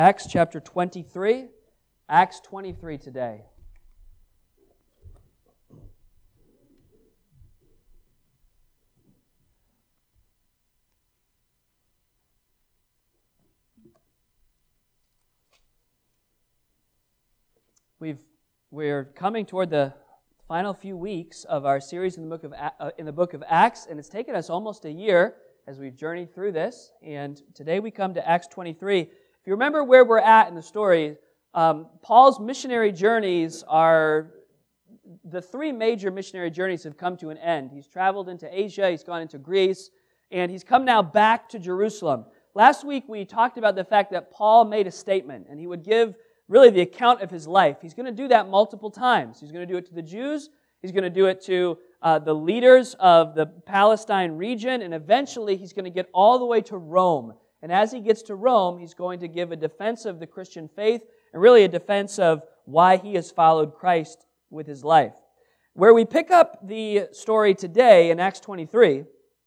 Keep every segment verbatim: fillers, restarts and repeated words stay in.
Acts chapter twenty-three. Acts twenty-three today. We've, we're coming toward the final few weeks of our series in the book of uh, in the book of Acts, and it's taken us almost a year as we've journeyed through this. And today we come to Acts twenty-three. If you remember where we're at in the story, um, Paul's missionary journeys are the three major missionary journeys have come to an end. He's traveled into Asia, he's gone into Greece, and he's come now back to Jerusalem. Last week we talked about the fact that Paul made a statement, and he would give really the account of his life. He's going to do that multiple times. He's going to do it to the Jews, he's going to do it to uh, the leaders of the Palestine region, and eventually he's going to get all the way to Rome. And as he gets to Rome, he's going to give a defense of the Christian faith and really a defense of why he has followed Christ with his life. Where we pick up the story today in Acts twenty-three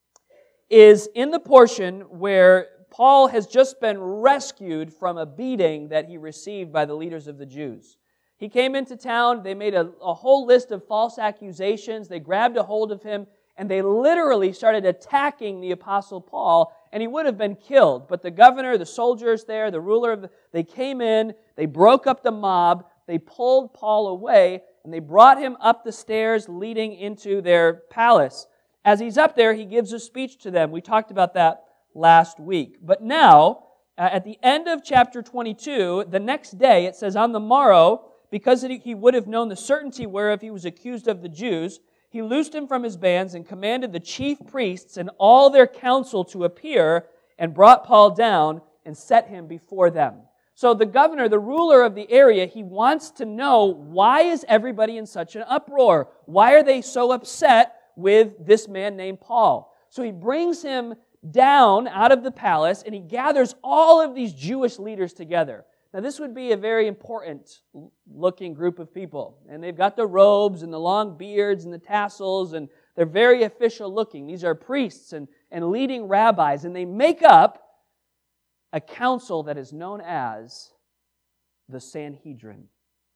is in the portion where Paul has just been rescued from a beating that he received by the leaders of the Jews. He came into town, they made a, a whole list of false accusations, they grabbed a hold of him, and they literally started attacking the Apostle Paul, and he would have been killed. But the governor, the soldiers there, the ruler of the, they came in, they broke up the mob, they pulled Paul away, and they brought him up the stairs leading into their palace. As he's up there, he gives a speech to them. We talked about that last week. But now, uh, at the end of chapter twenty-two, the next day, it says, on the morrow, because he would have known the certainty whereof he was accused of the Jews, he loosed him from his bands and commanded the chief priests and all their council to appear and brought Paul down and set him before them. So the governor, the ruler of the area, he wants to know, why is everybody in such an uproar? Why are they so upset with this man named Paul? So he brings him down out of the palace and he gathers all of these Jewish leaders together. Now, this would be a very important-looking group of people. And they've got the robes and the long beards and the tassels, and they're very official-looking. These are priests and, and leading rabbis, and they make up a council that is known as the Sanhedrin.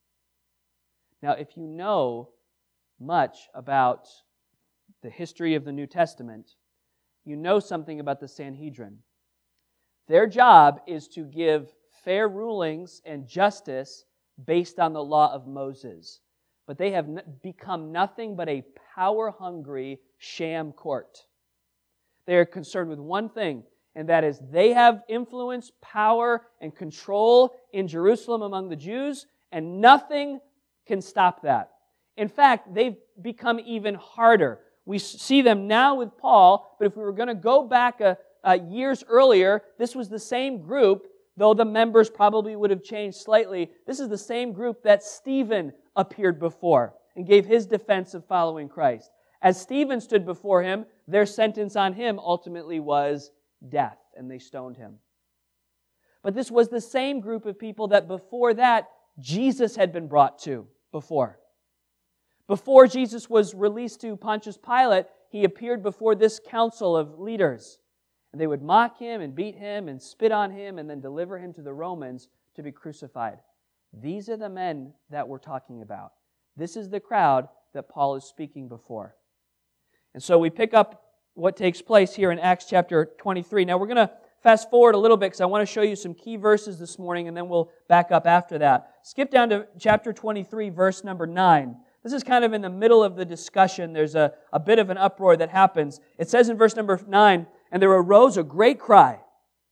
Now, if you know much about the history of the New Testament, you know something about the Sanhedrin. Their job is to give fair rulings and justice based on the law of Moses. But they have become nothing but a power-hungry sham court. They are concerned with one thing, and that is they have influence, power, and control in Jerusalem among the Jews, and nothing can stop that. In fact, they've become even harder. We see them now with Paul, but if we were going to go back a, a years earlier, this was the same group, though the members probably would have changed slightly. This is the same group that Stephen appeared before and gave his defense of following Christ. As Stephen stood before him, their sentence on him ultimately was death, and they stoned him. But this was the same group of people that before that, Jesus had been brought to before. Before Jesus was released to Pontius Pilate, he appeared before this council of leaders. And they would mock him and beat him and spit on him and then deliver him to the Romans to be crucified. These are the men that we're talking about. This is the crowd that Paul is speaking before. And so we pick up what takes place here in Acts chapter twenty-three. Now we're going to fast forward a little bit because I want to show you some key verses this morning, and then we'll back up after that. Skip down to chapter twenty-three, verse number nine. This is kind of in the middle of the discussion. There's a, a bit of an uproar that happens. It says in verse number nine, and there arose a great cry,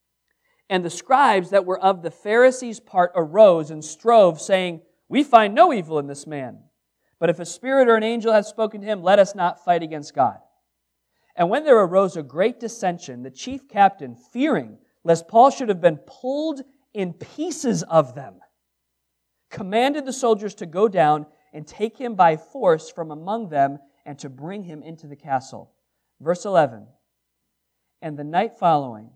and the scribes that were of the Pharisees' part arose and strove, saying, we find no evil in this man. But if a spirit or an angel hath spoken to him, let us not fight against God. And when there arose a great dissension, the chief captain, fearing lest Paul should have been pulled in pieces of them, commanded the soldiers to go down and take him by force from among them and to bring him into the castle. Verse eleven. And the night following,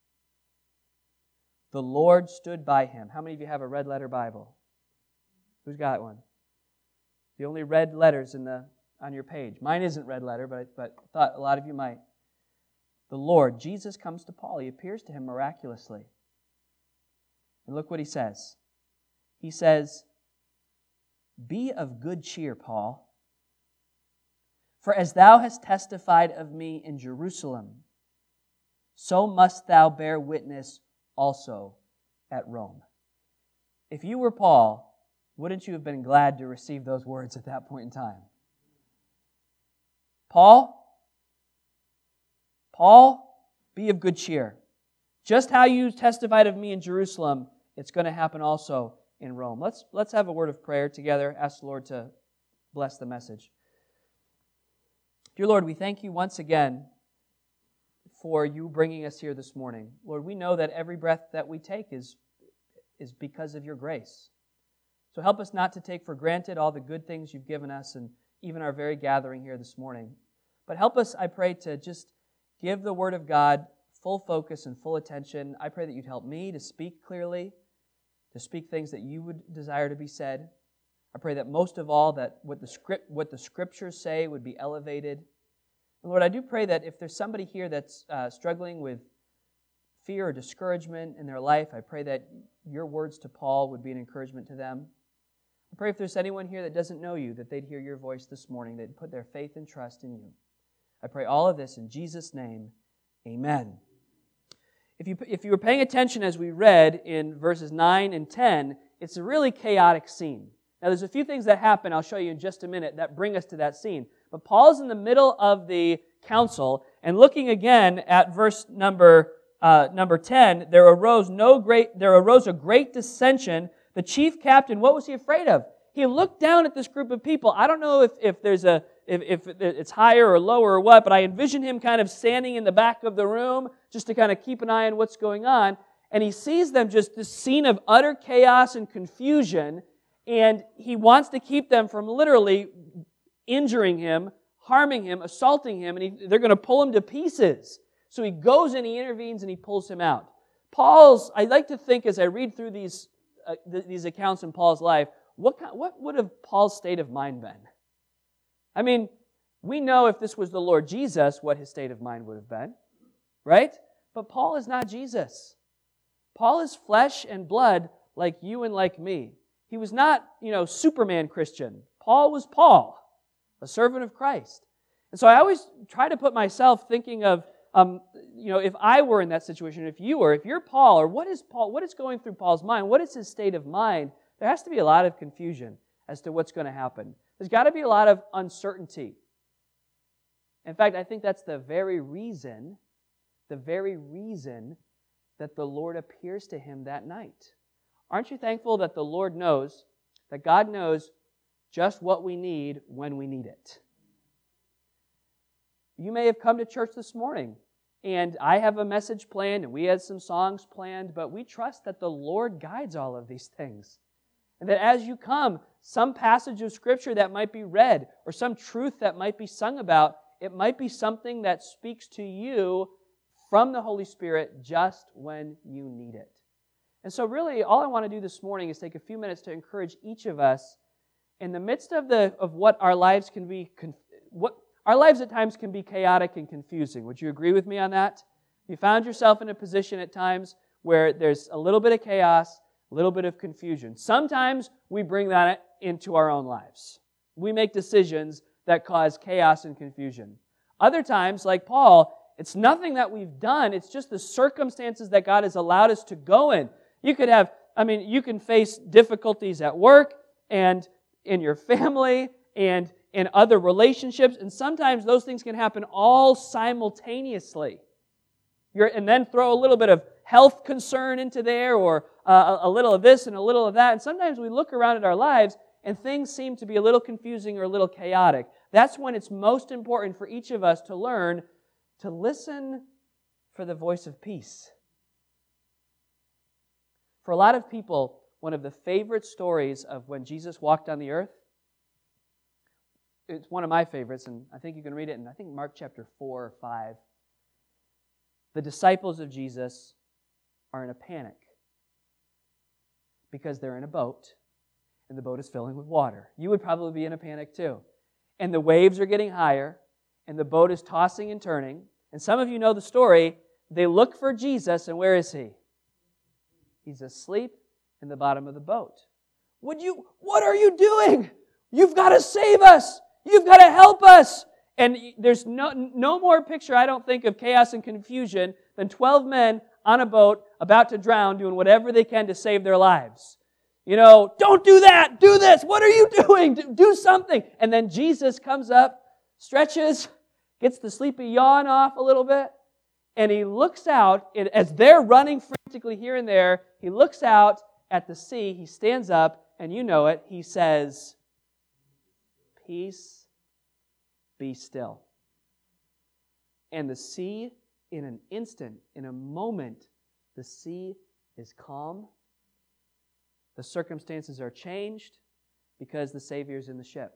the Lord stood by him. How many of you have a red letter Bible? Who's got one? The only red letters in the on your page. Mine isn't red letter, but I, but I thought a lot of you might. The Lord, Jesus comes to Paul. He appears to him miraculously. And look what he says. He says, "Be of good cheer, Paul, for as thou hast testified of me in Jerusalem, so must thou bear witness also at Rome." If you were Paul, wouldn't you have been glad to receive those words at that point in time? Paul, Paul, be of good cheer. Just how you testified of me in Jerusalem, it's going to happen also in Rome. Let's, let's have a word of prayer together. Ask the Lord to bless the message. Dear Lord, we thank you once again for you bringing us here this morning. Lord, we know that every breath that we take is, is because of your grace. So help us not to take for granted all the good things you've given us and even our very gathering here this morning. But help us, I pray, to just give the Word of God full focus and full attention. I pray that you'd help me to speak clearly, to speak things that you would desire to be said. I pray that most of all, that what the script, what the Scriptures say would be elevated. And Lord, I do pray that if there's somebody here that's uh, struggling with fear or discouragement in their life, I pray that your words to Paul would be an encouragement to them. I pray if there's anyone here that doesn't know you, that they'd hear your voice this morning, they'd put their faith and trust in you. I pray all of this in Jesus' name, amen. If you, if you were paying attention as we read in verses nine and ten, it's a really chaotic scene. Now, there's a few things that happen, I'll show you in just a minute, that bring us to that scene. But Paul's in the middle of the council, and looking again at verse number uh, number ten, there arose no great there arose a great dissension. The chief captain, what was he afraid of? He looked down at this group of people. I don't know if, if there's a if, if it's higher or lower or what, but I envision him kind of standing in the back of the room just to kind of keep an eye on what's going on. And he sees them just this scene of utter chaos and confusion, and he wants to keep them from literally injuring him, harming him, assaulting him, and he, they're going to pull him to pieces. So he goes and he intervenes and he pulls him out. Paul's, I like to think as I read through these uh, th- these accounts in Paul's life, what kind, what would have Paul's state of mind been? I mean, we know if this was the Lord Jesus, what his state of mind would have been, right? But Paul is not Jesus. Paul is flesh and blood like you and like me. He was not, you know, Superman Christian. Paul was Paul, a servant of Christ. And so I always try to put myself thinking of, um, you know, if I were in that situation, if you were, if you're Paul, or what is Paul, what is going through Paul's mind? What is his state of mind? There has to be a lot of confusion as to what's going to happen. There's got to be a lot of uncertainty. In fact, I think that's the very reason, the very reason that the Lord appears to him that night. Aren't you thankful that the Lord knows, that God knows just what we need when we need it? You may have come to church this morning, and I have a message planned, and we had some songs planned, but we trust that the Lord guides all of these things. And that as you come, some passage of Scripture that might be read, or some truth that might be sung about, it might be something that speaks to you from the Holy Spirit just when you need it. And so really, all I want to do this morning is take a few minutes to encourage each of us in the midst of the of what our lives can be, what our lives at times can be chaotic and confusing. Would you agree with me on that? You found yourself in a position at times where there's a little bit of chaos, a little bit of confusion. Sometimes we bring that into our own lives. We make decisions that cause chaos and confusion. Other times, like Paul, it's nothing that we've done. It's just the circumstances that God has allowed us to go in. You could have, I mean, you can face difficulties at work and in your family and in other relationships, and sometimes those things can happen all simultaneously. You're, and then throw a little bit of health concern into there, or uh, a little of this and a little of that, and sometimes we look around at our lives and things seem to be a little confusing or a little chaotic. That's when it's most important for each of us to learn to listen for the voice of peace. For a lot of people, one of the favorite stories of when Jesus walked on the earth, it's one of my favorites, and I think you can read it in, I think, Mark chapter four or five. The disciples of Jesus are in a panic because they're in a boat, and the boat is filling with water. You would probably be in a panic too. And the waves are getting higher, and the boat is tossing and turning. And some of you know the story. They look for Jesus, and where is He? He's asleep in the bottom of the boat. Would you, what are you doing? You've got to save us. You've got to help us. And there's no, no more picture, I don't think, of chaos and confusion than twelve men on a boat about to drown doing whatever they can to save their lives. You know, don't do that. Do this. What are you doing? Do, do something. And then Jesus comes up, stretches, gets the sleepy yawn off a little bit, and he looks out, and as they're running frantically here and there, he looks out at the sea, he stands up, and you know it, he says, "Peace, be still." And the sea, in an instant, in a moment, the sea is calm. The circumstances are changed because the Savior's in the ship.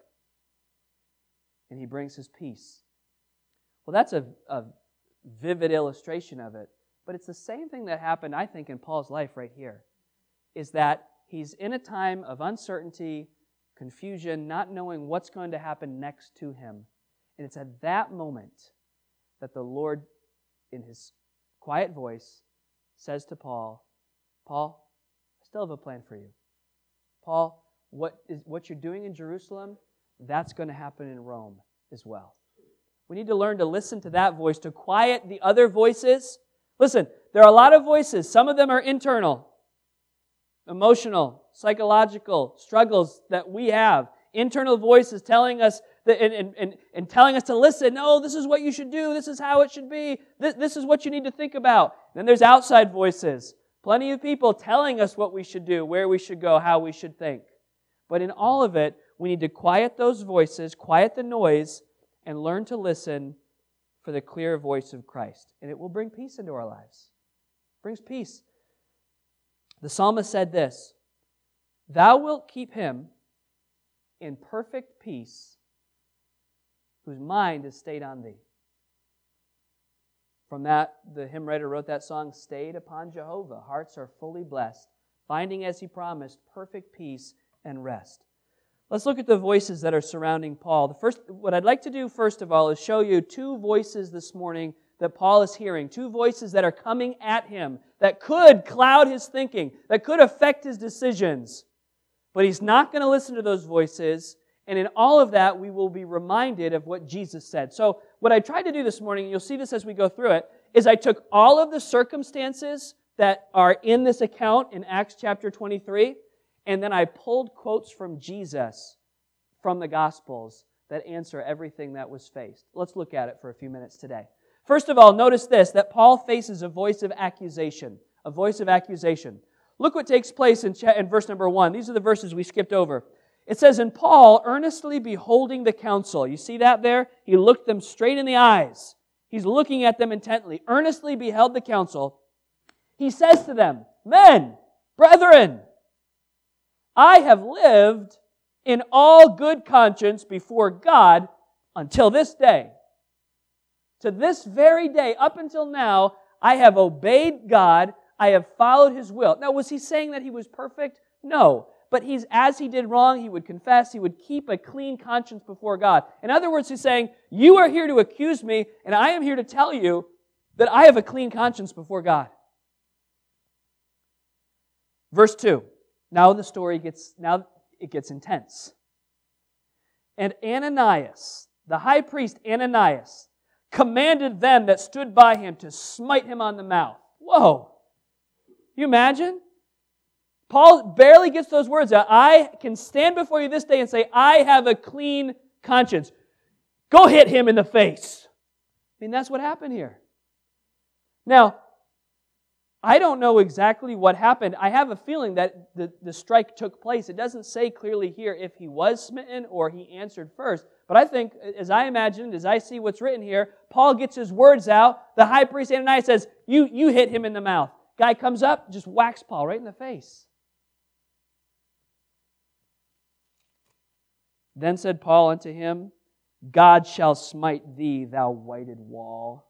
And he brings his peace. Well, that's a, a vivid illustration of it. But it's the same thing that happened, I think, in Paul's life right here. Is that he's in a time of uncertainty, confusion, not knowing what's going to happen next to him. And it's at that moment that the Lord, in his quiet voice, says to Paul, "Paul, I still have a plan for you. Paul, what is what you're doing in Jerusalem, that's going to happen in Rome as well." We need to learn to listen to that voice, to quiet the other voices. Listen, there are a lot of voices. Some of them are internal, emotional, psychological struggles that we have. Internal voices telling us that, and, and, and, and telling us to listen. No, this is what you should do. This is how it should be. This, this is what you need to think about. Then there's outside voices. Plenty of people telling us what we should do, where we should go, how we should think. But in all of it, we need to quiet those voices, quiet the noise, and learn to listen for the clear voice of Christ. And it will bring peace into our lives. It brings peace. The psalmist said this, "Thou wilt keep him in perfect peace, whose mind is stayed on thee." From that, the hymn writer wrote that song, "Stayed upon Jehovah, hearts are fully blessed, finding as he promised perfect peace and rest." Let's look at the voices that are surrounding Paul. The first, what I'd like to do first of all is show you two voices this morning that Paul is hearing, two voices that are coming at him, that could cloud his thinking, that could affect his decisions. But he's not going to listen to those voices, and in all of that, we will be reminded of what Jesus said. So what I tried to do this morning, and you'll see this as we go through it, is I took all of the circumstances that are in this account in Acts chapter twenty-three, and then I pulled quotes from Jesus from the Gospels that answer everything that was faced. Let's look at it for a few minutes today. First of all, notice this, that Paul faces a voice of accusation. A voice of accusation. Look what takes place in, cha- in verse number one. These are the verses we skipped over. It says, "And Paul, earnestly beholding the council." You see that there? He looked them straight in the eyes. He's looking at them intently. Earnestly beheld the council. He says to them, "Men, brethren, I have lived in all good conscience before God until this day." To this very day, up until now, I have obeyed God. I have followed His will. Now, was he saying that he was perfect? No. But he's, as he did wrong, he would confess. He would keep a clean conscience before God. In other words, he's saying, you are here to accuse me, and I am here to tell you that I have a clean conscience before God. Verse two. Now the story gets, now it gets intense. "And Ananias, the high priest Ananias, commanded them that stood by him to smite him on the mouth." Whoa! You imagine? Paul barely gets those words out. I can stand before you this day and say, I have a clean conscience. Go hit him in the face. I mean, that's what happened here. Now, I don't know exactly what happened. I have a feeling that the, the strike took place. It doesn't say clearly here if he was smitten or he answered first. But I think, as I imagined, as I see what's written here, Paul gets his words out. The high priest Ananias says, you, you hit him in the mouth. Guy comes up, just whacks Paul right in the face. Then said Paul unto him, God shall smite thee, thou whited wall.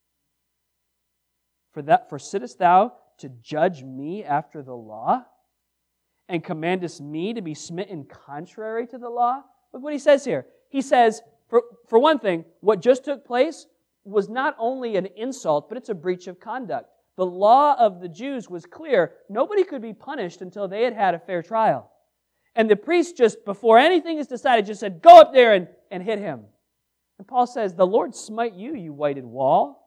For that, for sittest thou to judge me after the law, and commandest me to be smitten contrary to the law? Look what he says here. He says, for, for one thing, what just took place was not only an insult, but it's a breach of conduct. The law of the Jews was clear. Nobody could be punished until they had had a fair trial. And the priest just, before anything is decided, just said, go up there and, and hit him. And Paul says, the Lord smite you, you whited wall.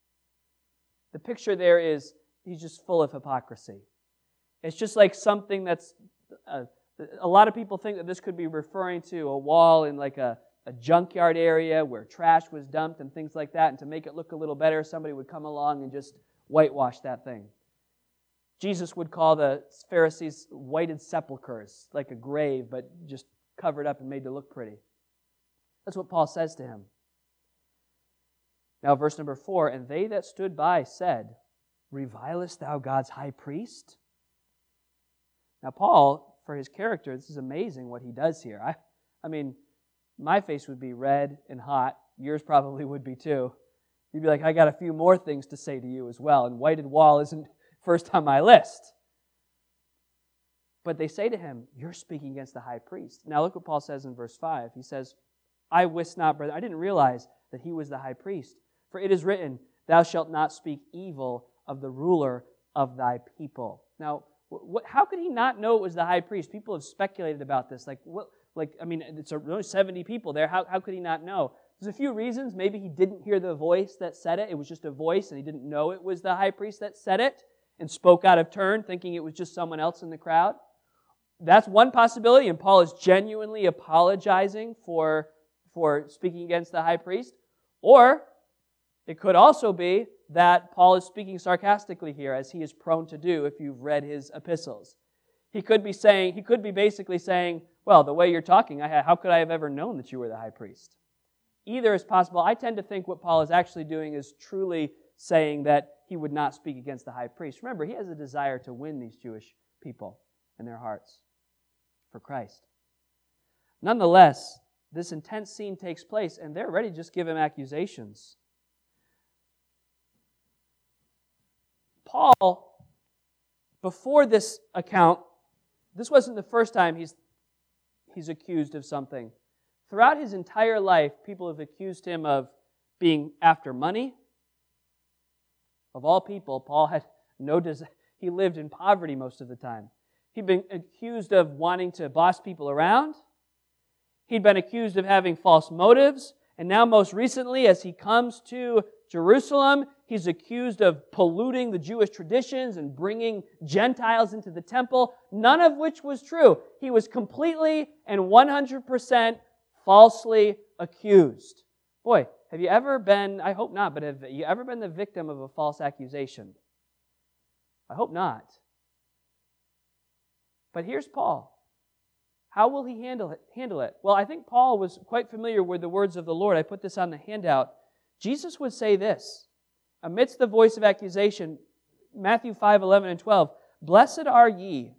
The picture there is, he's just full of hypocrisy. It's just like something that's, uh, a lot of people think that this could be referring to a wall in like a, a junkyard area where trash was dumped and things like that, and to make it look a little better, somebody would come along and just whitewash that thing. Jesus would call the Pharisees whited sepulchres, like a grave, but just covered up and made to look pretty. That's what Paul says to him. Now, verse number four, and they that stood by said, revilest thou God's high priest? Now, Paul, for his character, this is amazing what he does here. I, I mean, my face would be red and hot. Yours probably would be too. You'd be like, I got a few more things to say to you as well, and whited wall isn't first on my list. But they say to him, you're speaking against the high priest. Now look what Paul says in verse five. He says, I wist not, brother, I didn't realize that he was the high priest. For it is written, thou shalt not speak evil of the ruler of thy people. Now, what, how could he not know it was the high priest? People have speculated about this. Like, what, like I mean, it's only seventy people there. How, how could he not know? There's a few reasons. Maybe he didn't hear the voice that said it. It was just a voice, and he didn't know it was the high priest that said it and spoke out of turn, thinking it was just someone else in the crowd. That's one possibility, and Paul is genuinely apologizing for, for speaking against the high priest. Or it could also be that Paul is speaking sarcastically here, as he is prone to do if you've read his epistles. He could be saying, he could be basically saying, well, the way you're talking, I, how could I have ever known that you were the high priest? Either is possible. I tend to think what Paul is actually doing is truly saying that he would not speak against the high priest. Remember, he has a desire to win these Jewish people in their hearts for Christ. Nonetheless, this intense scene takes place, and they're ready to just give him accusations. Paul, before this account, this wasn't the first time he's, he's accused of something. Throughout his entire life, people have accused him of being after money. Of all people, Paul had no desire. He lived in poverty most of the time. He'd been accused of wanting to boss people around. He'd been accused of having false motives. And now most recently, as he comes to Jerusalem, he's accused of polluting the Jewish traditions and bringing Gentiles into the temple, none of which was true. He was completely and one hundred percent falsely accused. Boy, have you ever been, I hope not, but have you ever been the victim of a false accusation? I hope not. But here's Paul. How will he handle it? handle it? Well, I think Paul was quite familiar with the words of the Lord. I put this on the handout. Jesus would say this, amidst the voice of accusation, Matthew five, eleven, and twelve, Blessed are ye.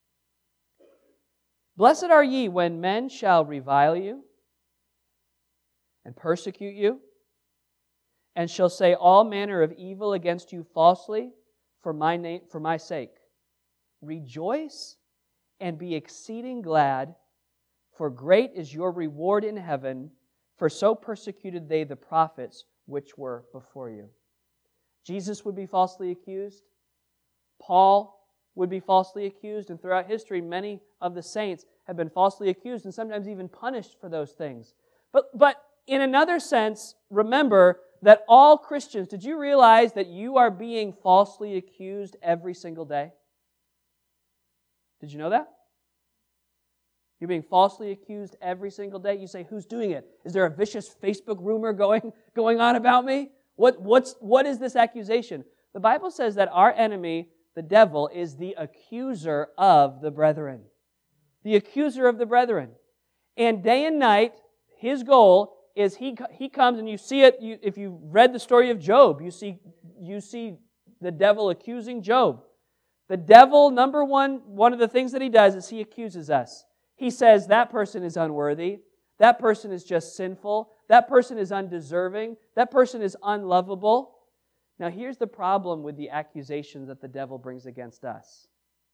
Blessed are ye when men shall revile you and persecute you, and shall say all manner of evil against you falsely for my name, for my sake. Rejoice and be exceeding glad, for great is your reward in heaven, for so persecuted they the prophets which were before you. Jesus would be falsely accused. Paul would be falsely accused, and throughout history, many of the saints have been falsely accused and sometimes even punished for those things. But, but in another sense, remember that all Christians, did you realize that you are being falsely accused every single day? Did you know that? You're being falsely accused every single day. You say, who's doing it? Is there a vicious Facebook rumor going, going on about me? What, what's, what is this accusation? The Bible says that our enemy, the devil, is the accuser of the brethren. The accuser of the brethren. And day and night, his goal is he, he comes, and you see it, you, if you've read the story of Job, you see, you see the devil accusing Job. The devil, number one, one of the things that he does is he accuses us. He says that person is unworthy, that person is just sinful, that person is undeserving, that person is unlovable. Now here's the problem with the accusations that the devil brings against us.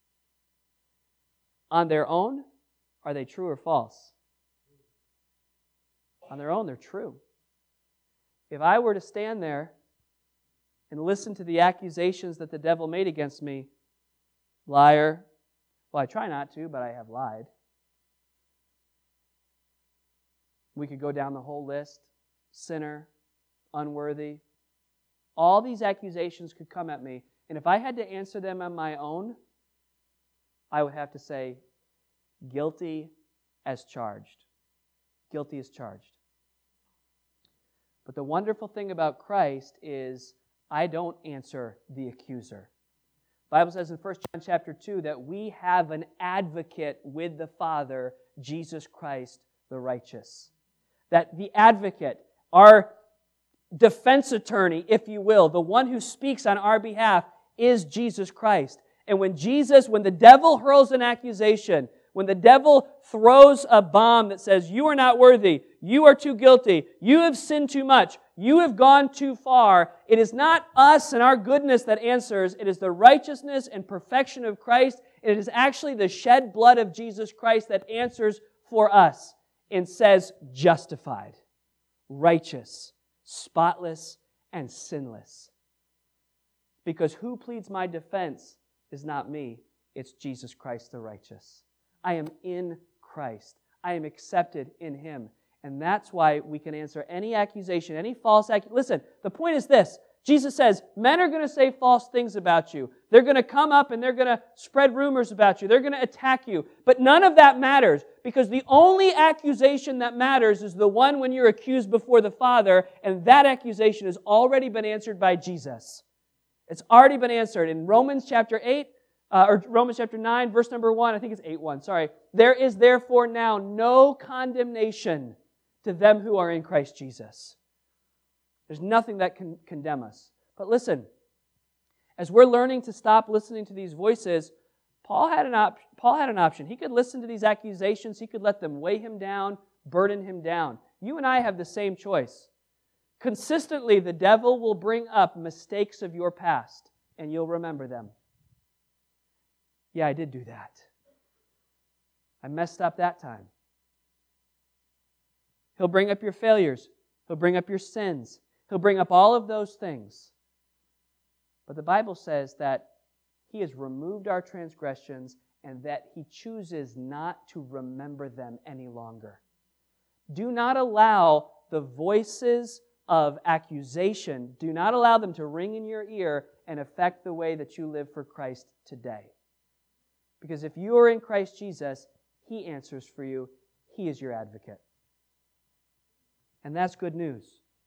On their own, are they true or false? On their own, they're true. If I were to stand there and listen to the accusations that the devil made against me. Liar. Well, I try not to, but I have lied. We could go down the whole list. Sinner, unworthy. All these accusations could come at me. And if I had to answer them on my own, I would have to say, guilty as charged. Guilty as charged. But the wonderful thing about Christ is I don't answer the accuser. The Bible says in First John chapter two that we have an advocate with the Father, Jesus Christ the righteous. That the advocate, our defense attorney, if you will, the one who speaks on our behalf, is Jesus Christ. And when Jesus, when the devil hurls an accusation, when the devil throws a bomb that says, you are not worthy, you are too guilty, you have sinned too much, you have gone too far, it is not us and our goodness that answers, it is the righteousness and perfection of Christ. It is actually the shed blood of Jesus Christ that answers for us and says, justified, righteous, spotless, and sinless. Because who pleads my defense is not me, it's Jesus Christ the righteous. I am in Christ. I am accepted in Him. And that's why we can answer any accusation, any false accusation. Listen, the point is this. Jesus says, men are going to say false things about you. They're going to come up and they're going to spread rumors about you. They're going to attack you. But none of that matters, because the only accusation that matters is the one when you're accused before the Father, and that accusation has already been answered by Jesus. It's already been answered. In Romans chapter eight, uh, or Romans chapter nine, verse number one, I think it's eight one, sorry. There is therefore now no condemnation to them who are in Christ Jesus. There's nothing that can condemn us. But listen, as we're learning to stop listening to these voices, Paul had an op- Paul had an option. He could listen to these accusations. He could let them weigh him down, burden him down. You and I have the same choice. Consistently, the devil will bring up mistakes of your past, and you'll remember them. Yeah, I did do that. I messed up that time. He'll bring up your failures. He'll bring up your sins. He'll bring up all of those things. But the Bible says that He has removed our transgressions and that He chooses not to remember them any longer. Do not allow the voices of accusation, do not allow them to ring in your ear and affect the way that you live for Christ today. Because if you are in Christ Jesus, He answers for you. He is your advocate. And that's good news.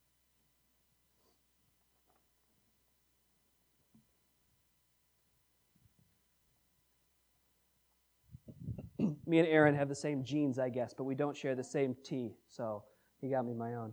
Me and Aaron have the same genes, I guess, but we don't share the same tea, so he got me my own.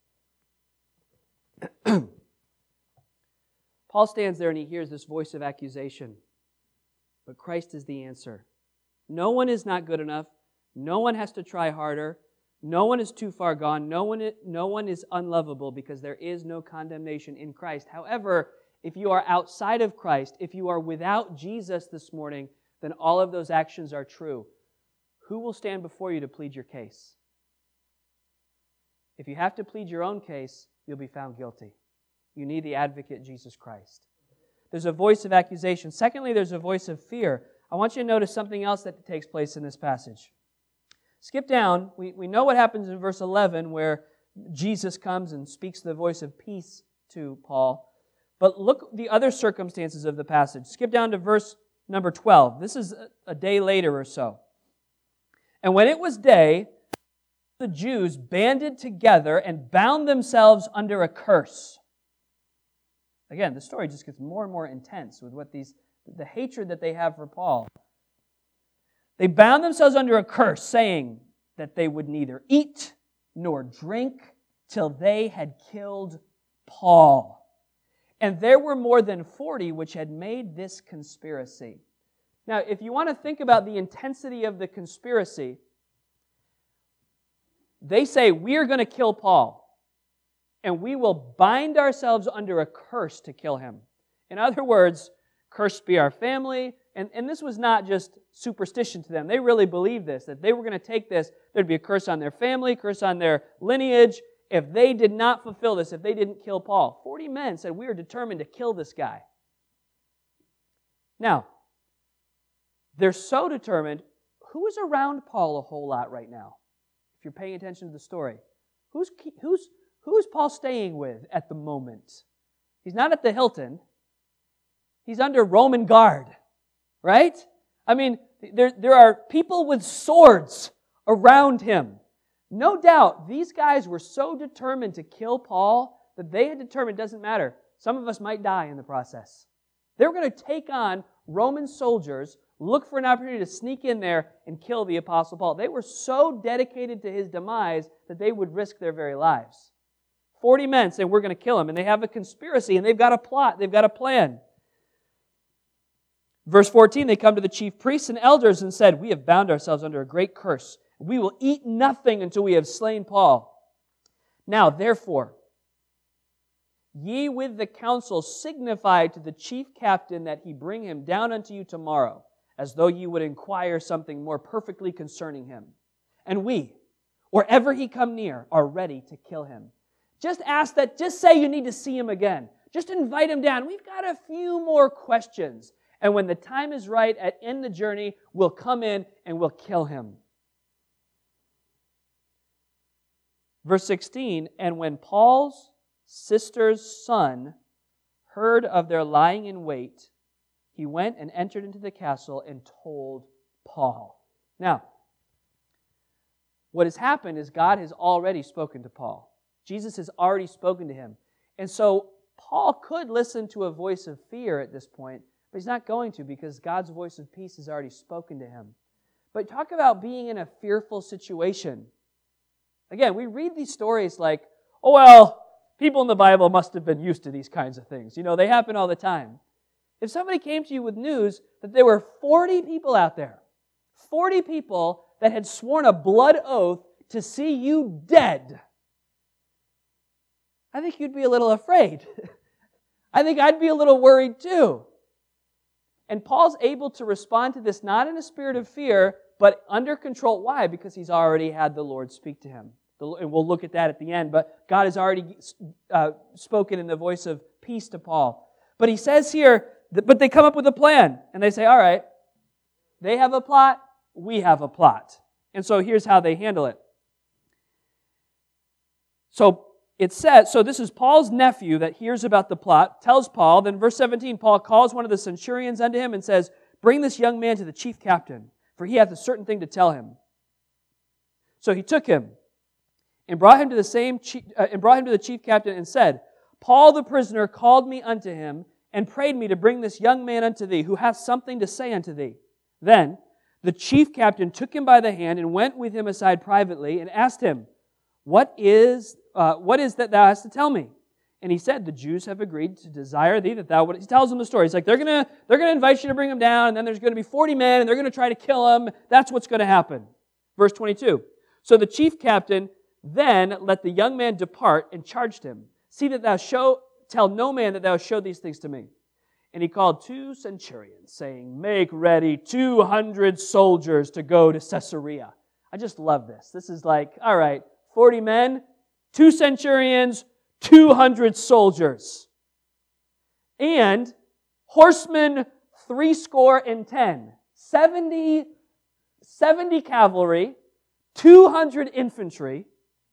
Paul stands there and he hears this voice of accusation, but Christ is the answer. No one is not good enough. No one has to try harder. No one is too far gone. No one, no one is unlovable because there is no condemnation in Christ. However, if you are outside of Christ, if you are without Jesus this morning, then all of those actions are true. Who will stand before you to plead your case? If you have to plead your own case, you'll be found guilty. You need the advocate, Jesus Christ. There's a voice of accusation. Secondly, there's a voice of fear. I want you to notice something else that takes place in this passage. Skip down. We, we know what happens in verse eleven where Jesus comes and speaks the voice of peace to Paul. But look at the other circumstances of the passage. Skip down to verse number twelve. This is a, a day later or so. And when it was day, the Jews banded together and bound themselves under a curse. Again, the story just gets more and more intense with what these the hatred that they have for Paul. They bound themselves under a curse, saying that they would neither eat nor drink till they had killed Paul. And there were more than forty which had made this conspiracy. Now, if you want to think about the intensity of the conspiracy, they say, we are going to kill Paul, and we will bind ourselves under a curse to kill him. In other words, cursed be our family. And, and this was not just superstition to them. They really believed this, that they were going to take this, there'd be a curse on their family, curse on their lineage, if they did not fulfill this, if they didn't kill Paul. forty men said, we are determined to kill this guy. Now, they're so determined. Who is around Paul a whole lot right now? If you're paying attention to the story. Who's, who's, who is Paul staying with at the moment? He's not at the Hilton. He's under Roman guard, right? I mean, there, there are people with swords around him. No doubt, these guys were so determined to kill Paul that they had determined it doesn't matter. Some of us might die in the process. They were going to take on Roman soldiers, look for an opportunity to sneak in there and kill the Apostle Paul. They were so dedicated to his demise that they would risk their very lives. Forty men say, we're going to kill him. And they have a conspiracy, and they've got a plot, they've got a plan. Verse fourteen, they come to the chief priests and elders and said, we have bound ourselves under a great curse. We will eat nothing until we have slain Paul. Now, therefore, ye with the council signify to the chief captain that he bring him down unto you tomorrow, as though ye would inquire something more perfectly concerning him. And we, or ever he come near, are ready to kill him. Just ask that, just say you need to see him again. Just invite him down. We've got a few more questions. And when the time is right, at end the journey, we'll come in and we'll kill him. Verse sixteen, and when Paul's sister's son heard of their lying in wait, he went and entered into the castle and told Paul. Now, what has happened is God has already spoken to Paul. Jesus has already spoken to him. And so Paul could listen to a voice of fear at this point, but he's not going to because God's voice of peace has already spoken to him. But talk about being in a fearful situation. Again, we read these stories like, oh, well, people in the Bible must have been used to these kinds of things. You know, they happen all the time. If somebody came to you with news that there were forty people out there, forty people that had sworn a blood oath to see you dead, I think you'd be a little afraid. I think I'd be a little worried too. And Paul's able to respond to this not in a spirit of fear, but under control. Why? Because he's already had the Lord speak to him. And we'll look at that at the end. But God has already uh, spoken in the voice of peace to Paul. But he says here, that, but they come up with a plan. And they say, all right, they have a plot, we have a plot. And so here's how they handle it. So it says, so this is Paul's nephew that hears about the plot, tells Paul. Then verse seventeen, Paul calls one of the centurions unto him and says, bring this young man to the chief captain, for he hath a certain thing to tell him. So he took him and brought him to the same chief, uh, and brought him to the chief captain and said, Paul the prisoner called me unto him and prayed me to bring this young man unto thee, who hath something to say unto thee. Then the chief captain took him by the hand and went with him aside privately and asked him, What is uh, what is that thou hast to tell me? And he said, the Jews have agreed to desire thee that thou would... He tells him the story. He's like, they're going to they're gonna invite you to bring him down, and then there's going to be forty men, and they're going to try to kill him. That's what's going to happen. Verse twenty-two. So the chief captain then let the young man depart and charged him. See that thou show, tell no man that thou hast showed these things to me. And he called two centurions, saying, make ready two hundred soldiers to go to Caesarea. I just love this. This is like, all right, forty men, two centurions, two hundred soldiers. And horsemen, three score and ten. seventy, seventy cavalry, two hundred infantry,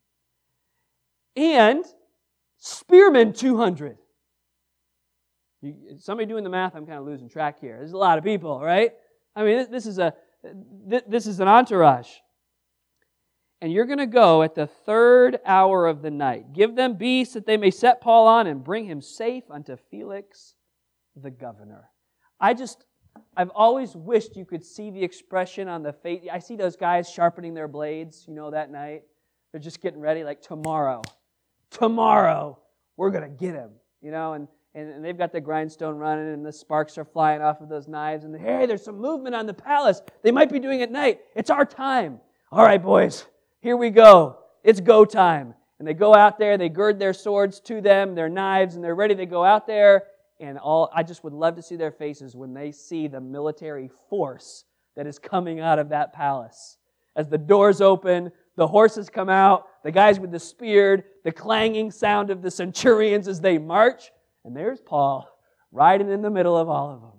and spearmen, two hundred. You, somebody doing the math, I'm kind of losing track here. There's a lot of people, right? I mean, this, this is a this is an entourage. And you're going to go at the third hour of the night. Give them beasts that they may set Paul on and bring him safe unto Felix the governor. I just, I've always wished you could see the expression on the face. I see those guys sharpening their blades, you know, that night. They're just getting ready like tomorrow. Tomorrow, we're going to get him, you know, and And they've got the grindstone running and the sparks are flying off of those knives. And hey, there's some movement on the palace. They might be doing it at night. It's our time. All right, boys, here we go. It's go time. And they go out there. They gird their swords to them, their knives, and they're ready. They go out there. And all I just would love to see their faces when they see the military force that is coming out of that palace. As the doors open, The horses come out, the guys with the spear, the clanging sound of the centurions as they march, and there's Paul riding in the middle of all of them.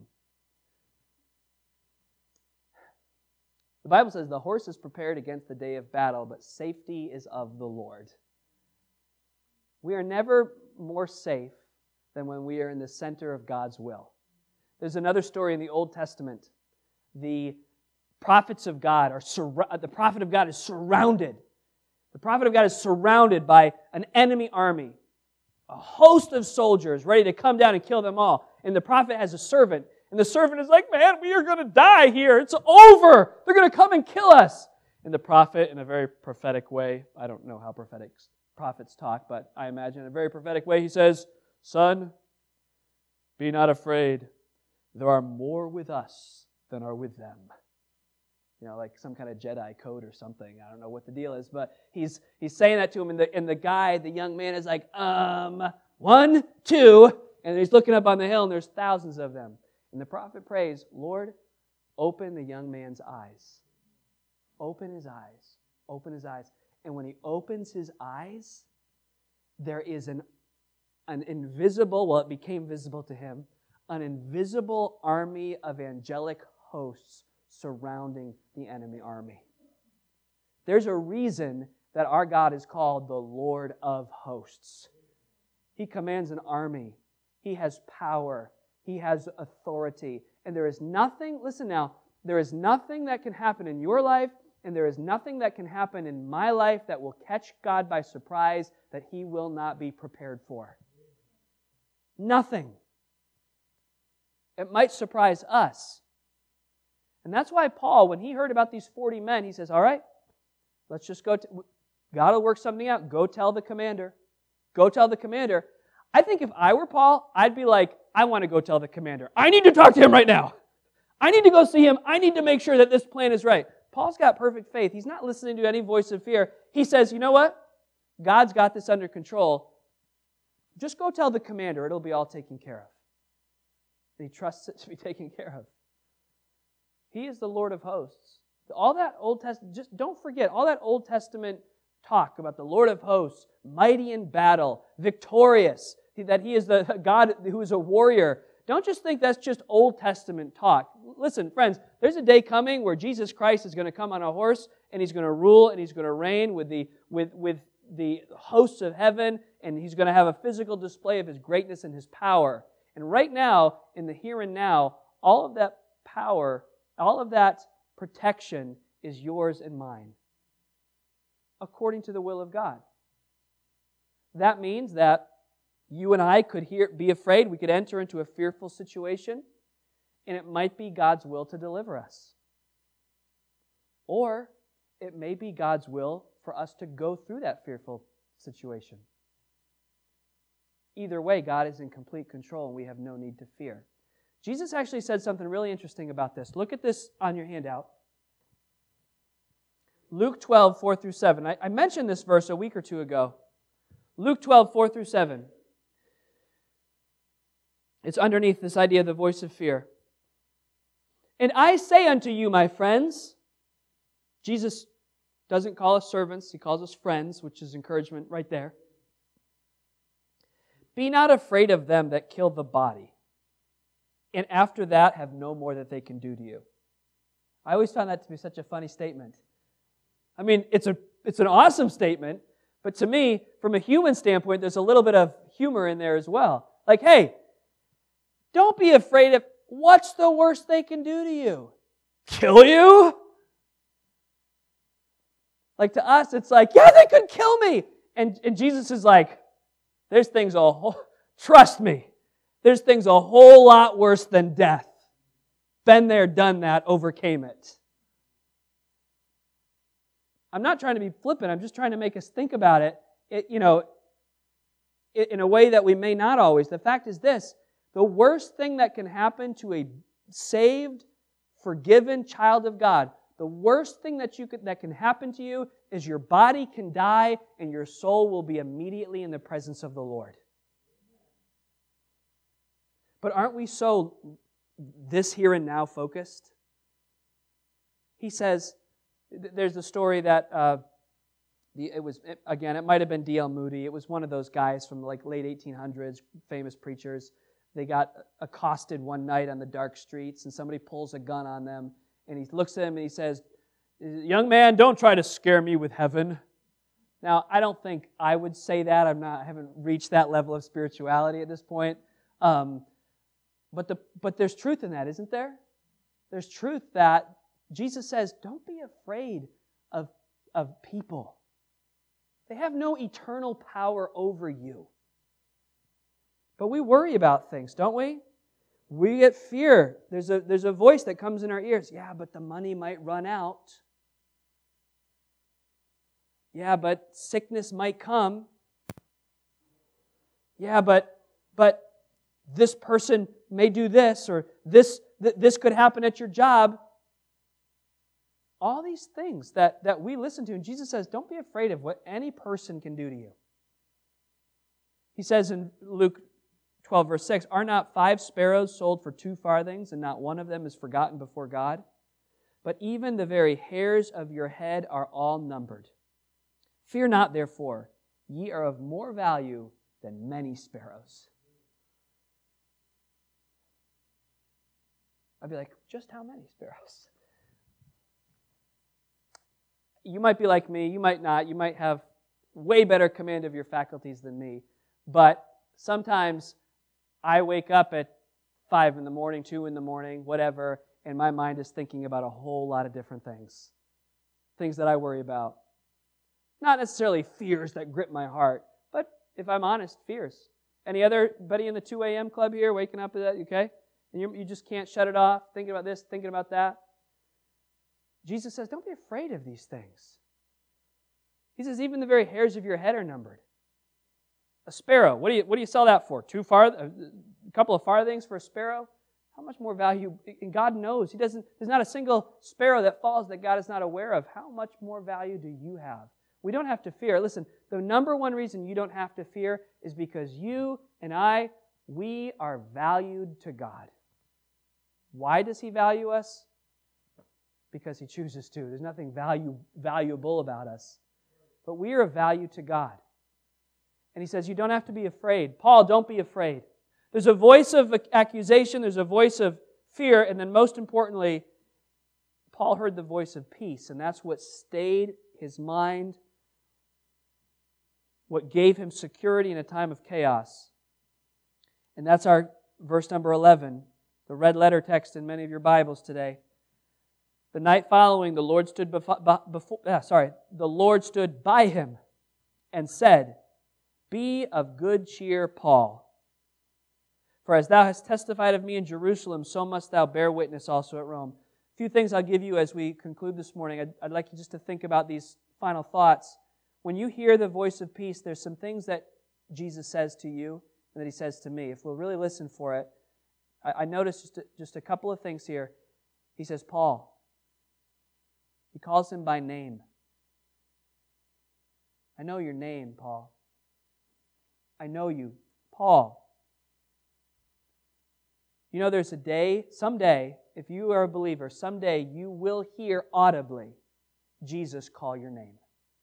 The Bible says the horse is prepared against the day of battle, but safety is of the Lord. We are never more safe than when we are in the center of God's will. There's another story in the Old Testament. The prophets of God are sur- the prophet of God is surrounded. The prophet of God is surrounded by an enemy army, a host of soldiers ready to come down and kill them all. And the prophet has a servant, and the servant is like, man, we are going to die here. It's over. They're going to come and kill us. And the prophet, in a very prophetic way, I don't know how prophetic prophets talk, but I imagine in a very prophetic way, he says, son, be not afraid. There are more with us than are with them. You know, like some kind of Jedi code or something. I don't know what the deal is, but he's he's saying that to him, and the, and the guy, the young man, is like, um, one, two, and he's looking up on the hill, and there's thousands of them. And the prophet prays, Lord, open the young man's eyes. Open his eyes. Open his eyes. And when he opens his eyes, there is an, an invisible, well, it became visible to him, an invisible army of angelic hosts surrounding the enemy army. There's a reason that our God is called the Lord of hosts. He commands an army. He has power. He has authority. And there is nothing, listen now, there is nothing that can happen in your life, and there is nothing that can happen in my life that will catch God by surprise that He will not be prepared for. Nothing. It might surprise us. And that's why Paul, when he heard about these forty men, he says, all right, let's just go. T- God will work something out. Go tell the commander. Go tell the commander. I think if I were Paul, I'd be like, I want to go tell the commander. I need to talk to him right now. I need to go see him. I need to make sure that this plan is right. Paul's got perfect faith. He's not listening to any voice of fear. He says, you know what? God's got this under control. Just go tell the commander. It'll be all taken care of. And he trusts it to be taken care of. He is the Lord of hosts. All that Old Testament, just don't forget, all that Old Testament talk about the Lord of hosts, mighty in battle, victorious, that He is the God who is a warrior. Don't just think that's just Old Testament talk. Listen, friends, there's a day coming where Jesus Christ is going to come on a horse, and He's going to rule, and He's going to reign with the, with, with the hosts of heaven, and He's going to have a physical display of His greatness and His power. And right now, in the here and now, all of that power, all of that protection is yours and mine, according to the will of God. That means that you and I could hear, be afraid. We could enter into a fearful situation, and it might be God's will to deliver us. Or it may be God's will for us to go through that fearful situation. Either way, God is in complete control, and we have no need to fear. Jesus actually said something really interesting about this. Look at this on your handout. Luke twelve, four through seven. I, I mentioned this verse a week or two ago. Luke twelve, four through seven. It's underneath this idea of the voice of fear. And I say unto you, my friends, Jesus doesn't call us servants, He calls us friends, which is encouragement right there. Be not afraid of them that kill the body, and after that have no more that they can do to you. I always found that to be such a funny statement. I mean, it's a it's an awesome statement, but to me, from a human standpoint, there's a little bit of humor in there as well. Like, hey, don't be afraid of what's the worst they can do to you? Kill you? Like to us, it's like, yeah, they could kill me. And, and Jesus is like, there's things a whole, trust me, there's things a whole lot worse than death. Been there, done that, overcame it. I'm not trying to be flippant. I'm just trying to make us think about it, it you know, in a way that we may not always. The fact is this, the worst thing that can happen to a saved, forgiven child of God, the worst thing that you could, that can happen to you is your body can die and your soul will be immediately in the presence of the Lord. But aren't we so this here and now focused? He says, there's the story that uh, The, it was, it, again, it might have been D L Moody. It was one of those guys from like late eighteen hundreds, famous preachers. They got accosted one night on the dark streets, and somebody pulls a gun on them, and he looks at him and he says, "Young man, don't try to scare me with heaven." Now, I don't think I would say that. I'm not, I haven't reached that level of spirituality at this point. Um, but the but there's truth in that, isn't there? There's truth that Jesus says, don't be afraid of, of people. They have no eternal power over you. But we worry about things, don't we? We get fear. There's a, there's a voice that comes in our ears. Yeah, but the money might run out. Yeah, but sickness might come. Yeah, but but this person may do this, or this th- this could happen at your job. All these things that, that we listen to, and Jesus says, don't be afraid of what any person can do to you. He says in Luke twelve, verse six, "Are not five sparrows sold for two farthings, and not one of them is forgotten before God? But even the very hairs of your head are all numbered. Fear not, therefore, ye are of more value than many sparrows." I'd be like, just how many sparrows? You might be like me, you might not. You might have way better command of your faculties than me. But sometimes I wake up at five in the morning, two in the morning, whatever, and my mind is thinking about a whole lot of different things. Things that I worry about. Not necessarily fears that grip my heart, but if I'm honest, fears. Any other buddy in the two a.m. club here waking up to that, okay? And you, you just can't shut it off, thinking about this, thinking about that. Jesus says, don't be afraid of these things. He says, even the very hairs of your head are numbered. A sparrow, what do you what do you sell that for? Two far, a couple of farthings for a sparrow? How much more value? And God knows. He doesn't. There's not a single sparrow that falls that God is not aware of. How much more value do you have? We don't have to fear. Listen, the number one reason you don't have to fear is because you and I, we are valued to God. Why does He value us? Because He chooses to. There's nothing value, valuable about us. But we are of value to God. And He says, you don't have to be afraid. Paul, don't be afraid. There's a voice of accusation, there's a voice of fear, and then most importantly, Paul heard the voice of peace, and that's what stayed his mind, what gave him security in a time of chaos. And that's our verse number eleven, the red letter text in many of your Bibles today. The night following, the Lord stood before, before ah, sorry, the Lord stood by him and said, "Be of good cheer, Paul. For as thou hast testified of me in Jerusalem, so must thou bear witness also at Rome." A few things I'll give you as we conclude this morning. I'd, I'd like you just to think about these final thoughts. When you hear the voice of peace, there's some things that Jesus says to you and that He says to me. If we'll really listen for it, I, I noticed just a, just a couple of things here. He says, Paul. He calls him by name. I know your name, Paul. I know you, Paul. You know, there's a day, someday, if you are a believer, someday you will hear audibly Jesus call your name.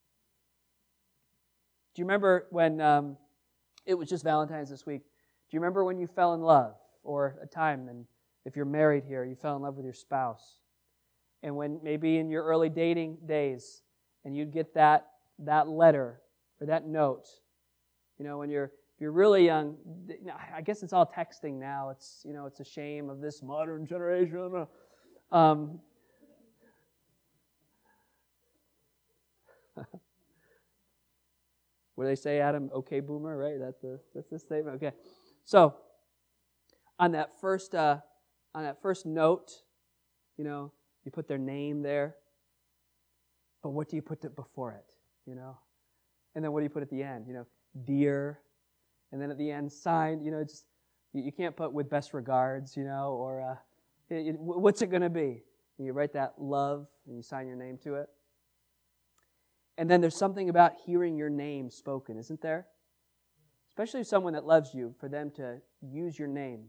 Do you remember when um, it was just Valentine's this week? Do you remember when you fell in love, or a time, and if you're married here, you fell in love with your spouse, and when maybe in your early dating days, and you'd get that that letter or that note, you know, when you're you're really young, I guess it's all texting now. It's, you know, it's a shame of this modern generation. Um, what do they say, Adam? Okay, boomer, right? That's the that's the statement. Okay, so on that first uh, on that first note, you know, you put their name there. But what do you put before it? You know, and then what do you put at the end? You know, dear. And then at the end, signed, you know, just you can't put with best regards, you know, or uh, it, it, what's it going to be? And you write that love and you sign your name to it. And then there's something about hearing your name spoken, isn't there? Especially someone that loves you, for them to use your name.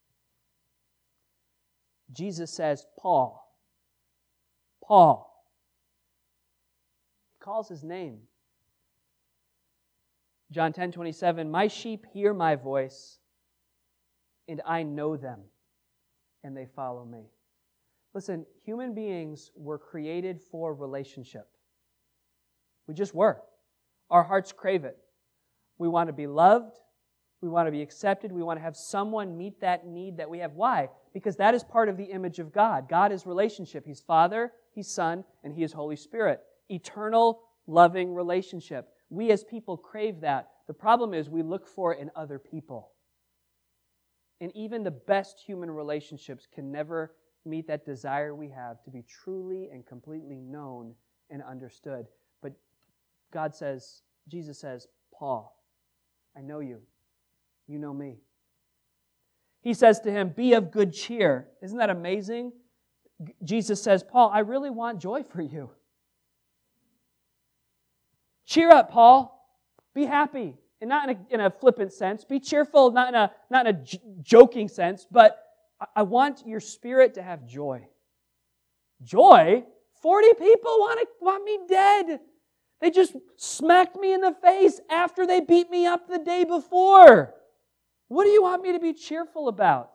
Jesus says, Paul. Paul. He calls his name. John ten twenty-seven, my sheep hear my voice, and I know them, and they follow me. Listen, human beings were created for relationship. We just were. Our hearts crave it. We want to be loved. We want to be accepted. We want to have someone meet that need that we have. Why? Because that is part of the image of God. God is relationship. He's Father, He's Son, and He is Holy Spirit. Eternal, loving relationship. We as people crave that. The problem is we look for it in other people. And even the best human relationships can never meet that desire we have to be truly and completely known and understood. But God says, Jesus says, Paul, I know you. You know me. He says to him, be of good cheer. Isn't that amazing? Jesus says, Paul, I really want joy for you. Cheer up, Paul. Be happy. And not in a, in a flippant sense. Be cheerful, not in a, not in a j- joking sense, but I want your spirit to have joy. Joy? forty people want, to, want me dead. They just smacked me in the face after they beat me up the day before. What do you want me to be cheerful about?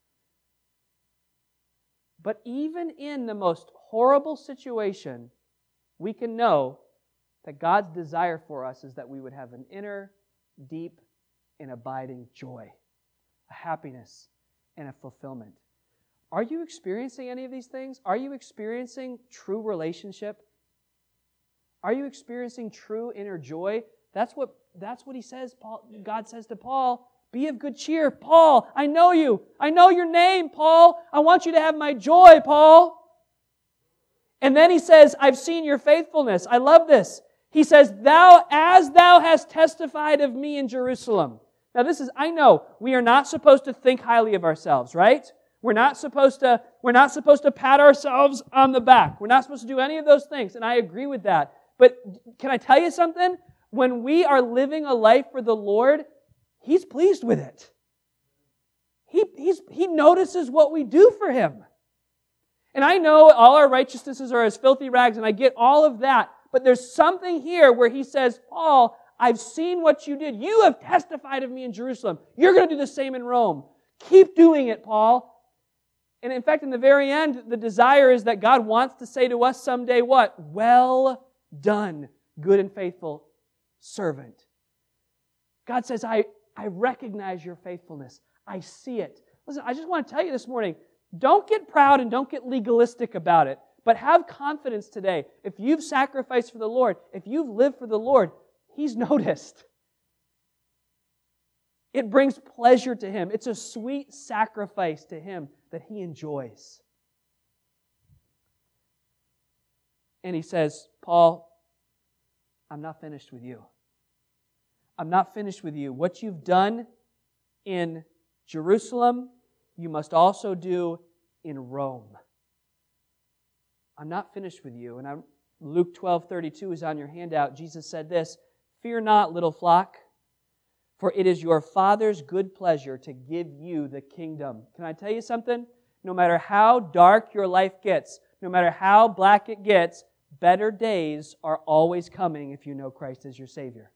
But even in the most horrible situation, we can know that God's desire for us is that we would have an inner, deep, and abiding joy, a happiness, and a fulfillment. Are you experiencing any of these things? Are you experiencing true relationship? Are you experiencing true inner joy? That's what, that's what he says, Paul, God says to Paul, be of good cheer. Paul, I know you. I know your name, Paul. I want you to have my joy, Paul. And then he says, I've seen your faithfulness. I love this. He says, thou, as thou hast testified of me in Jerusalem. Now this is, I know, we are not supposed to think highly of ourselves, right? We're not supposed to, we're not supposed to pat ourselves on the back. We're not supposed to do any of those things, and I agree with that. But can I tell you something? When we are living a life for the Lord, He's pleased with it. He, he's, he notices what we do for Him. And I know all our righteousnesses are as filthy rags, and I get all of that. But there's something here where he says, Paul, I've seen what you did. You have testified of me in Jerusalem. You're going to do the same in Rome. Keep doing it, Paul. And in fact, in the very end, the desire is that God wants to say to us someday what? Well done, good and faithful servant. God says, I, I recognize your faithfulness. I see it. Listen, I just want to tell you this morning, don't get proud and don't get legalistic about it, but have confidence today. If you've sacrificed for the Lord, if you've lived for the Lord, He's noticed. It brings pleasure to Him. It's a sweet sacrifice to Him that He enjoys. And he says, Paul, I'm not finished with you. I'm not finished with you. What you've done in Jerusalem, you must also do in Rome. I'm not finished with you. And I'm, Luke twelve thirty-two is on your handout. Jesus said this, fear not, little flock, for it is your Father's good pleasure to give you the kingdom. Can I tell you something? No matter how dark your life gets, no matter how black it gets, better days are always coming if you know Christ as your Savior.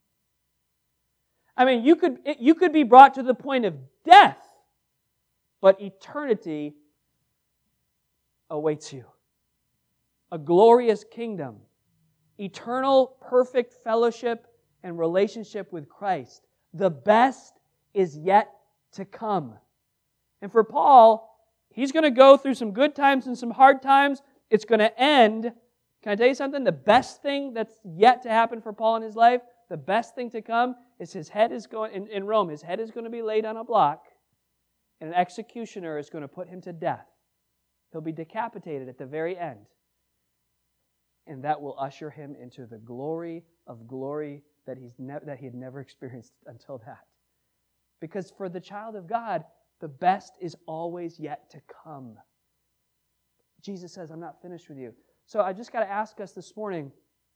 I mean, you could, you could be brought to the point of death, but eternity awaits you. A glorious kingdom, eternal, perfect fellowship and relationship with Christ. The best is yet to come. And for Paul, he's going to go through some good times and some hard times. It's going to end. Can I tell you something? The best thing that's yet to happen for Paul in his life, the best thing to come is his head is going, in, in Rome, his head is going to be laid on a block, and an executioner is going to put him to death. He'll be decapitated at the very end. And that will usher him into the glory of glory that he's ne- that he had never experienced until that. Because for the child of God, the best is always yet to come. Jesus says, I'm not finished with you. So I just got to ask us this morning,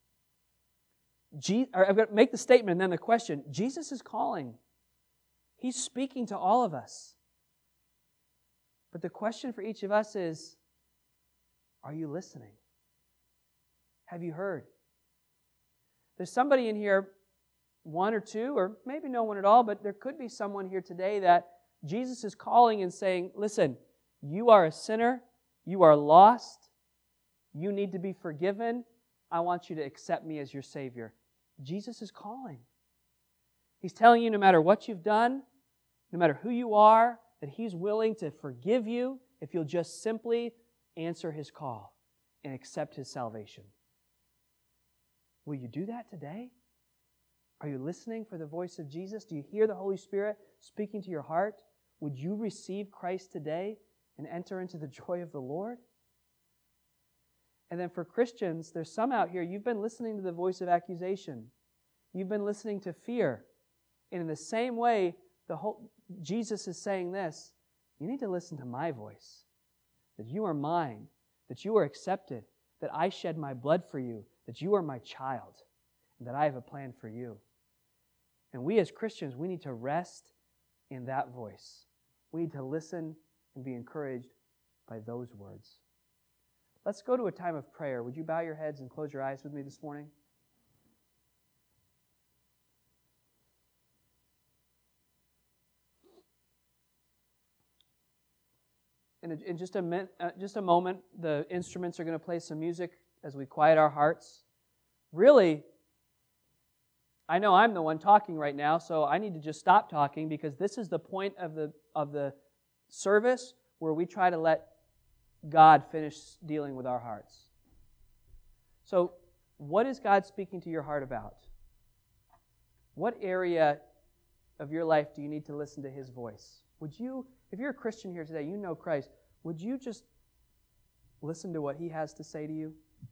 Je- or I've got to make the statement and then the question. Jesus is calling. He's speaking to all of us. But the question for each of us is, are you listening? Have you heard? There's somebody in here one or two, or maybe no one at all, but there could be someone here today that Jesus is calling and saying, listen, you are a sinner, you are lost, you need to be forgiven, I want you to accept me as your Savior. Jesus is calling. He's telling you no matter what you've done, no matter who you are, that He's willing to forgive you if you'll just simply answer His call and accept His salvation. Will you do that today? Are you listening for the voice of Jesus? Do you hear the Holy Spirit speaking to your heart? Would you receive Christ today and enter into the joy of the Lord? And then for Christians, there's some out here, you've been listening to the voice of accusation. You've been listening to fear. And in the same way, the whole, Jesus is saying this, you need to listen to my voice, that you are mine, that you are accepted, that I shed my blood for you, that you are my child, and that I have a plan for you. And we as Christians, we need to rest in that voice. We need to listen and be encouraged by those words. Let's go to a time of prayer. Would you bow your heads and close your eyes with me this morning? In, a, in just, a min, uh, just a moment, the instruments are going to play some music as we quiet our hearts. Really, I know I'm the one talking right now, so I need to just stop talking because this is the point of the of the service where we try to let God finish dealing with our hearts. So, what is God speaking to your heart about? What area of your life do you need to listen to His voice? Would you, if you're a Christian here today, you know Christ, would you just listen to what He has to say to you?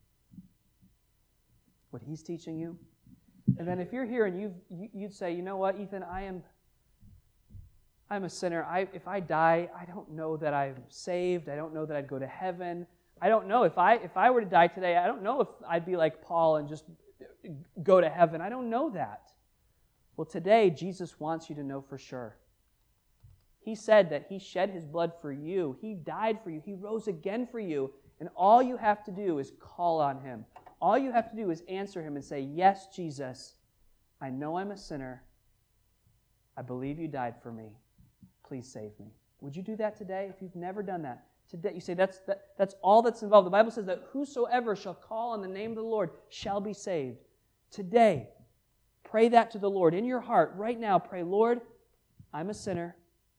What He's teaching you? And then if you're here and you've, you, you'd say, you know what, Ethan, I am I'm a sinner. I, if I die, I don't know that I'm saved. I don't know that I'd go to heaven. I don't know. If I if I were to die today, I don't know if I'd be like Paul and just go to heaven. I don't know that. Well, today, Jesus wants you to know for sure. He said that He shed His blood for you. He died for you. He rose again for you. And all you have to do is call on Him. All you have to do is answer Him and say, yes, Jesus, I know I'm a sinner. I believe You died for me. Please save me. Would you do that today? If you've never done that, today you say that's that, that's all that's involved. The Bible says that whosoever shall call on the name of the Lord shall be saved. Today, pray that to the Lord in your heart right now. Pray, Lord, I'm a sinner,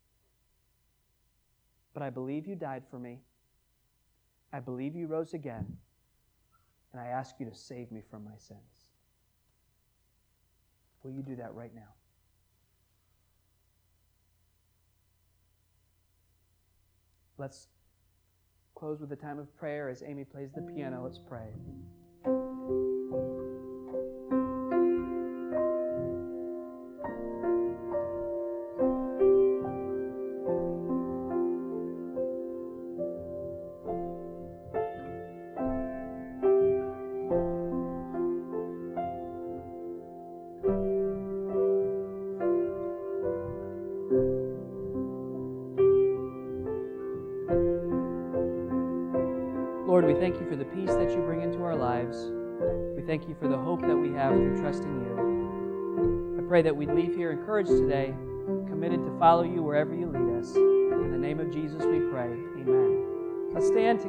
but I believe You died for me. I believe You rose again, and I ask You to save me from my sins. Will you do that right now? Let's close with a time of prayer as Amy plays the piano. Let's pray. Lord, we thank You for the peace that You bring into our lives. We thank You for the hope that we have through trusting You. I pray that we'd leave here encouraged today, committed to follow You wherever You lead us. In the name of Jesus we pray. Amen. Let's stand together.